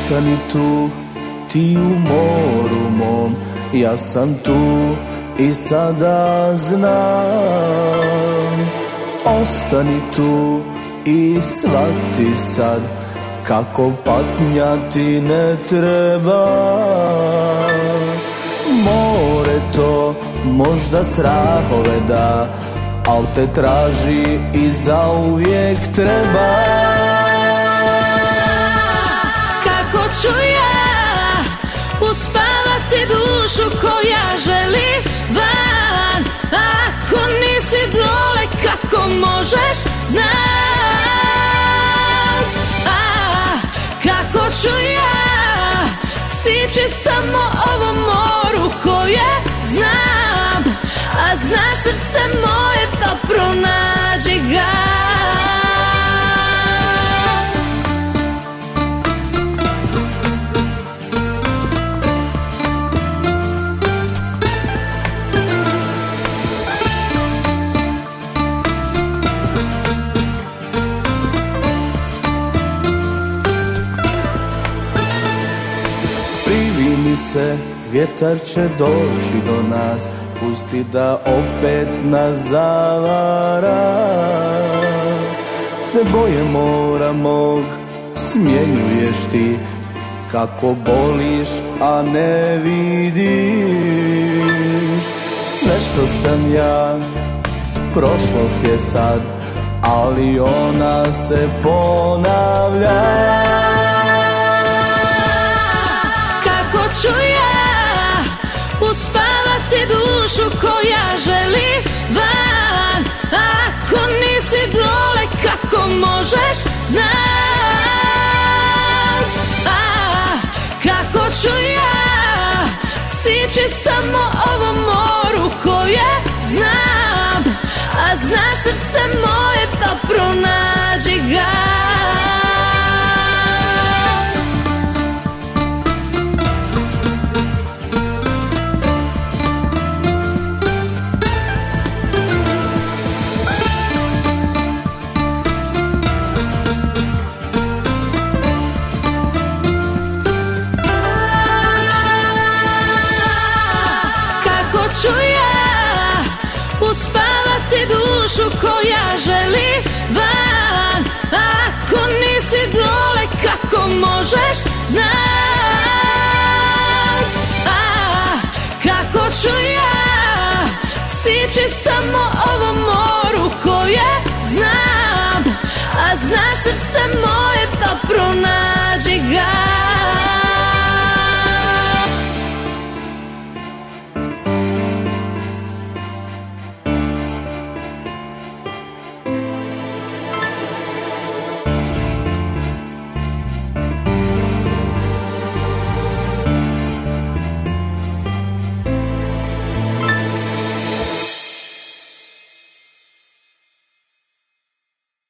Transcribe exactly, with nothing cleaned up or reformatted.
ostani tu, ti u moru mom, ja sam tu i sada znam. Ostani tu i shvati sad kako patnja ti ne treba. More to možda strahove da, al te traži i zauvijek treba. Kako ću ja uspavati dušu koja želi van, ako nisi dole kako možeš znat? A kako ću ja sići samo ovom moru koje znam, a znaš srce moje pa pronađi ga. Se, vjetar će doći do nas, pusti da opet nas zavara. Se boje mora mog, smjenjuješ ti, kako boliš, a ne vidiš. Sve što sam ja, prošlost je sad, ali ona se ponavlja. Ću ja uspavati dušu koja želi van, ako nisi dole kako možeš znat? A kako ću ja sići samo ovom moru koje znam, a znaš srce moje pa pronađi ga. Ću ja uspavati dušu koja želi van, ako nisi dole kako možeš znat? A kako ću ja sići samo ovom moru koje znam, a znaš srce moje pa pronađi ga.